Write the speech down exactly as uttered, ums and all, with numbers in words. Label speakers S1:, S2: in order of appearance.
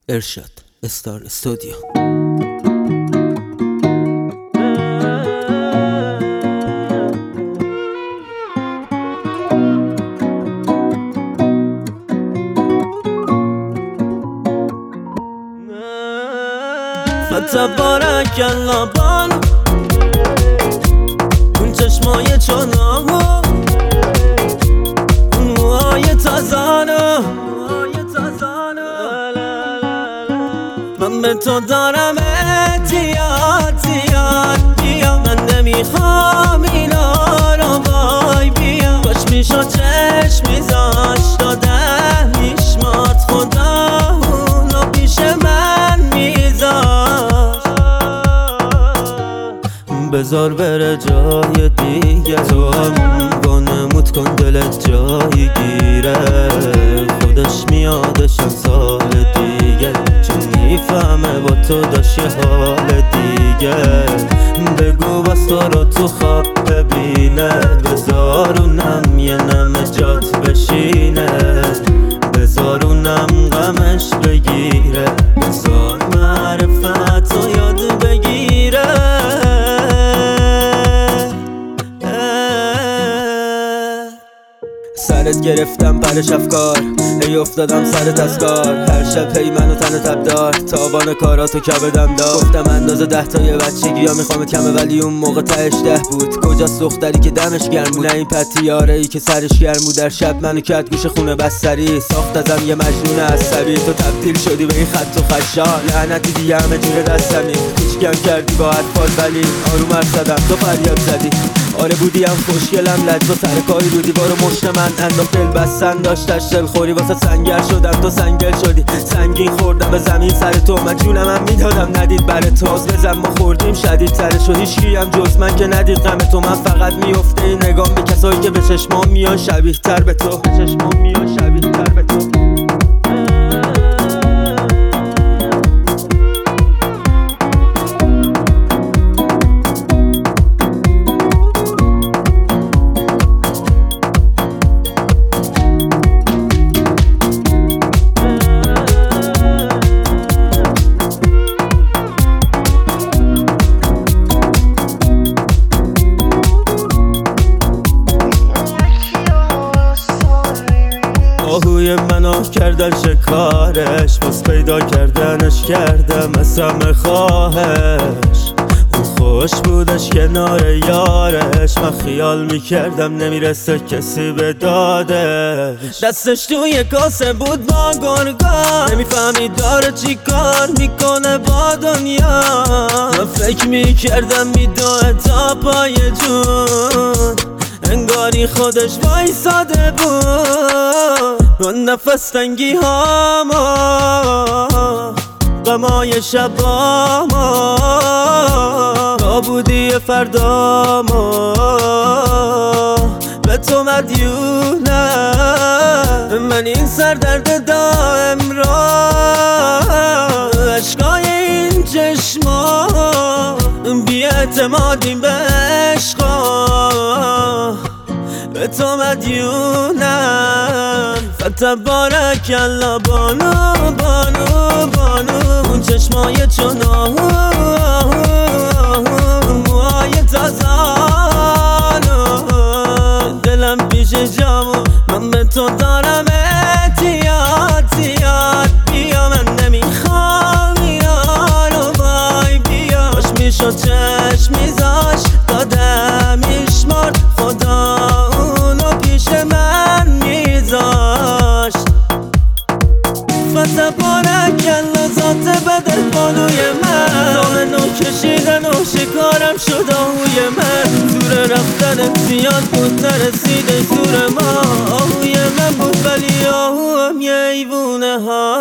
S1: ارشاد استار استودیو.
S2: فتبارک الله بانو اون چشمای چناهو اون موهای تازانو من به تو دارم اعتیاد زیاد بیا من نمیخوام اینا رو وای بیا باش میشو چشم میذاش داده میشمات خدا اونو پیش من میذاش بذار بره جای دیگه تو هم وانمود کن دلت جایی گیره خودش میادش از سال دیگه چون میفهمه با تو داشت یه حال دیگه بگو بس تو رو تو خواب ببینه بذارونم یه نمه جات بشینه بذارونم غمش بگیره بذار معرفت رو یاد بگیره سرت گرفتم پرش افکار ای افتادم سرت از کار هر شب هی منو تن تب دار تابان کاراتو کبدم دار گفتم اندازه ده تا یه بچگی یا میخوام کمه ولی اون موقع تهش ده بود کجاست دختری که دمش گرم بود نه این پتیاره ای که سرش گرم بود در شب منو کرد گوش خونه بستری ساخت ازم یه مجنون عصبی تو تبدیل شدی به این خط و خشان لعنتی دیگه همه جوره دستمی کوچیکم کردی با اطفال ولی آروم حرف زدم تو فریاد زدی آره بودیم خوشگلم لج و سر کاری رو دیوار و مشت من انداخت دل بستن داشتش دلخوری واسه سنگر شدم تو سنگل شدی سنگین خوردم به زمین سر تو من جونم هم میدادم ندید بر تو از بزن ما خوردیم شدید ترش و هیچکی هم جز من که ندید غم تو من فقط میفته این نگام به کسایی که به چشمام میان شبیه تر به تو به چشمام میان شبیه تر به تو آهوی منو کردن شکارش باز پیدا کردنش کردم از همه خواهش اون خوش بودش کنار یارش من خیال میکردم نمیرسه کسی به دادش دستش توی کاسه بود با گرگان نمیفهمی داره چی کار میکنه با دنیا من فکر میکردم میدوه تا پای جون انگاری خودش وایساده بود اون نفس تنگی هاما غمای شباما نابودی فرداما به تو مدیونم من این سردرد دائم را عشقای این چشما بی اعتمادیم به عشقا به تو مدیونم فتبارک الله بانو بانو بانو اون چشمای چناهو موهای تازانو دلم پیش جامو من به تو دارم اعتیاد زیاد بیا من نمیخوام اینا رو وای بیا باش میشو چشم میذاش دادم میشمرد خدا اونو پیش من میذاشت فتبارک الله ذات بدل بانوی من دام نو کشیدن و شکارم شد آهوی من زور رفتن زیاد بود نرسیده زور ما آهوی من بود ولی آهو هم یه ایوونه ها